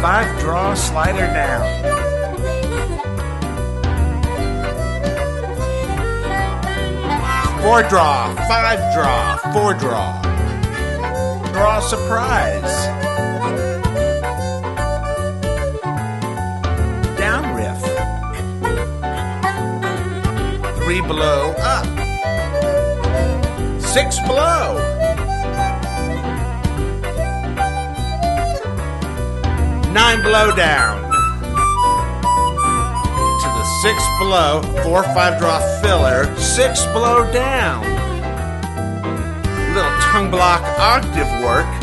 5 draw slider down. Four draw, 5 draw, 4 draw. Draw surprise. Down riff. 3 below, up. 6 below. 9 below down. To the 6 below, 4 5 draw filler, 6 below down. Little tongue block octave work.